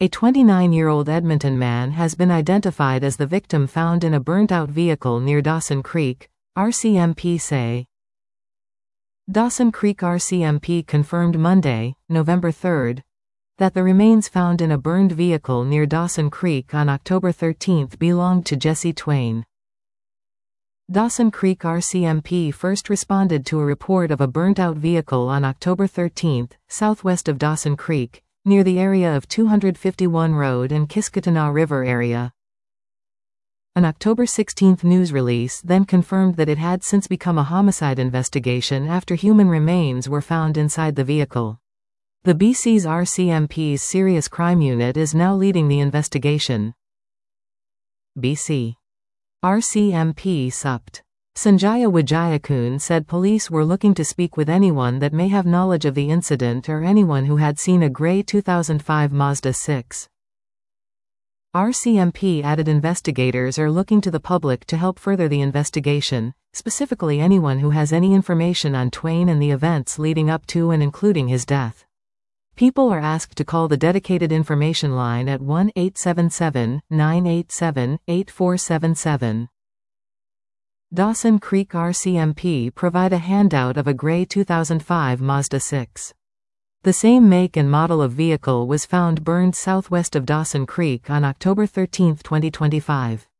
A 29-year-old Edmonton man has been identified as the victim found in a burnt-out vehicle near Dawson Creek, RCMP say. Dawson Creek RCMP confirmed Monday, November 3, that the remains found in a burned vehicle near Dawson Creek on October 13 belonged to Jesse Twain. Dawson Creek RCMP first responded to a report of a burnt-out vehicle on October 13, southwest of Dawson Creek, near the area of 251 Road and Kiskatinaw River area. An October 16 news release then confirmed that it had since become a homicide investigation after human remains were found inside the vehicle. The BC's RCMP's Serious Crime Unit is now leading the investigation. BC RCMP SUPT. Sanjaya Wijayakun said police were looking to speak with anyone that may have knowledge of the incident or anyone who had seen a grey 2005 Mazda 6. RCMP added investigators are looking to the public to help further the investigation, specifically anyone who has any information on Twain and the events leading up to and including his death. People are asked to call the dedicated information line at 1-877-987-8477. Dawson Creek RCMP provide a handout of a grey 2005 Mazda 6. The same make and model of vehicle was found burned southwest of Dawson Creek on October 13, 2025.